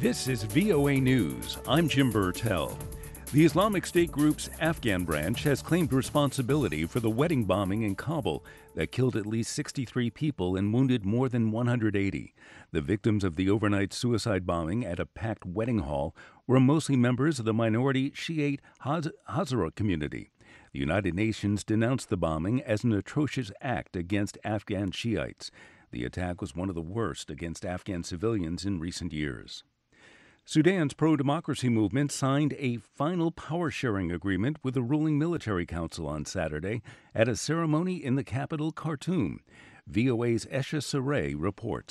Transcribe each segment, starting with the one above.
This is VOA News. I'm Jim Burtell. The Islamic State group's Afghan branch has claimed responsibility for the wedding bombing in Kabul that killed at least 63 people and wounded more than 180. The victims of the overnight suicide bombing at a packed wedding hall were mostly members of the minority Shiite Hazara community. The United Nations denounced the bombing as an atrocious act against Afghan Shiites. The attack was one of the worst against Afghan civilians in recent years. Sudan's pro-democracy movement signed a final power-sharing agreement with the ruling military council on Saturday at a ceremony in the capital, Khartoum. VOA's Esha Saray reports.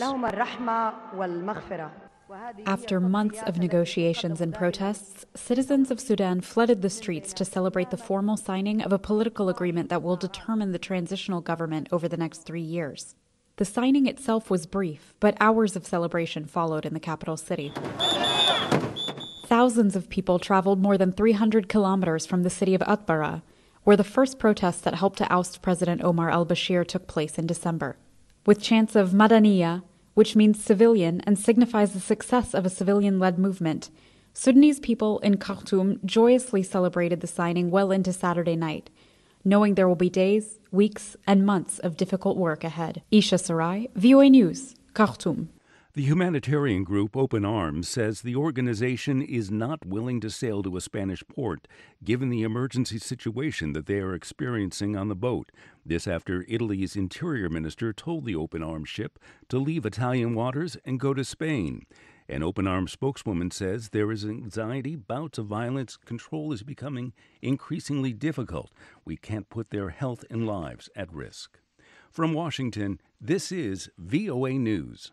After months of negotiations and protests, citizens of Sudan flooded the streets to celebrate the formal signing of a political agreement that will determine the transitional government over the next 3 years. The signing itself was brief, but hours of celebration followed in the capital city. Thousands of people traveled more than 300 kilometers from the city of Atbara, where the first protests that helped to oust President Omar al-Bashir took place in December. With chants of Madaniya, which means civilian and signifies the success of a civilian-led movement, Sudanese people in Khartoum joyously celebrated the signing well into Saturday night, knowing there will be days, weeks, and months of difficult work ahead. Esha Saray, VOA News, Khartoum. The humanitarian group Open Arms says the organization is not willing to sail to a Spanish port given the emergency situation that they are experiencing on the boat. This after Italy's interior minister told the Open Arms ship to leave Italian waters and go to Spain. An Open Arms spokeswoman says there is anxiety, bouts of violence, control is becoming increasingly difficult. We can't put their health and lives at risk. From Washington, this is VOA News.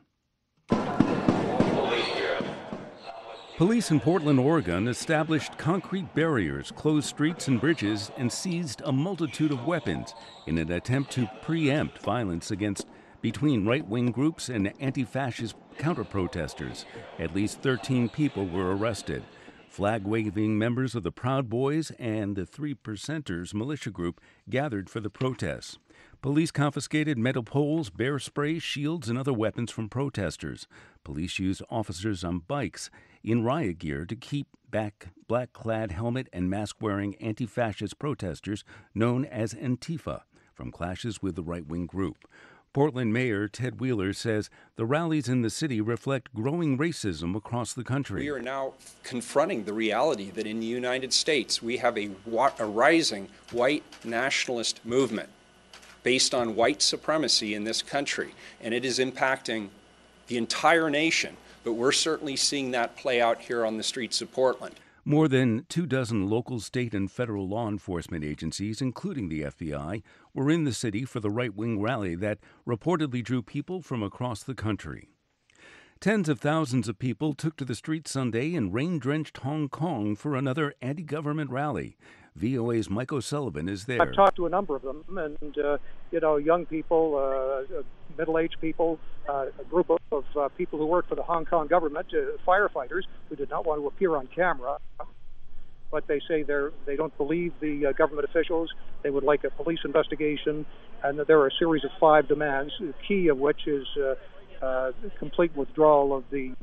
Police in Portland, Oregon established concrete barriers, closed streets and bridges, and seized a multitude of weapons in an attempt to preempt violence between right-wing groups and anti-fascist counter-protesters. At least 13 people were arrested. Flag-waving members of the Proud Boys and the Three Percenters militia group gathered for the protests. Police confiscated metal poles, bear spray, shields, and other weapons from protesters. Police used officers on bikes in riot gear to keep back black-clad helmet and mask-wearing anti-fascist protesters known as Antifa from clashes with the right-wing group. Portland Mayor Ted Wheeler says the rallies in the city reflect growing racism across the country. We are now confronting the reality that in the United States we have a rising white nationalist movement based on white supremacy in this country, and it is impacting the entire nation, but we're certainly seeing that play out here on the streets of Portland. More than 24 local, state, and federal law enforcement agencies, including the FBI, were in the city for the right-wing rally that reportedly drew people from across the country. Tens of thousands of people took to the streets Sunday in rain-drenched Hong Kong for another anti-government rally. VOA's Mike O'Sullivan is there. I've talked to a number of them, and young people, middle-aged people, a group of people who work for the Hong Kong government, firefighters who did not want to appear on camera, but they say they don't believe the government officials. They would like a police investigation, and that there are a series of 5 demands, the key of which is complete withdrawal of the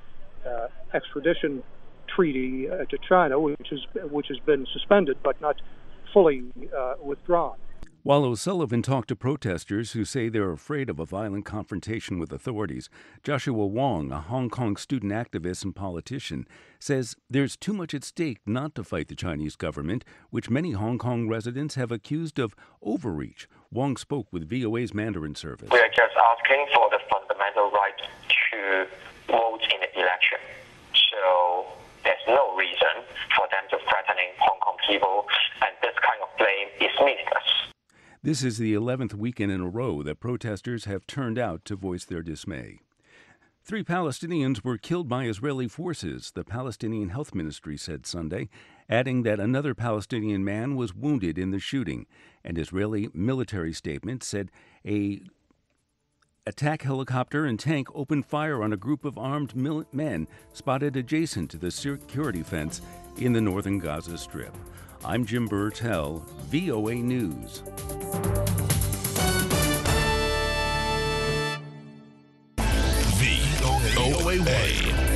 extradition treaty to China, which has been suspended but not fully withdrawn. While O'Sullivan talked to protesters who say they're afraid of a violent confrontation with authorities, Joshua Wong, a Hong Kong student activist and politician, says there's too much at stake not to fight the Chinese government, which many Hong Kong residents have accused of overreach. Wong spoke with VOA's Mandarin service. We are just asking for the fundamental right to vote in the election. So there's no reason for them to threatening Hong Kong people, and this kind of blame is meaningless. This is the 11th weekend in a row that protesters have turned out to voice their dismay. 3 Palestinians were killed by Israeli forces, the Palestinian Health Ministry said Sunday, adding that another Palestinian man was wounded in the shooting. An Israeli military statement said a attack helicopter and tank opened fire on a group of armed men spotted adjacent to the security fence in the northern Gaza Strip. I'm Jim Burtell, VOA News. VOA.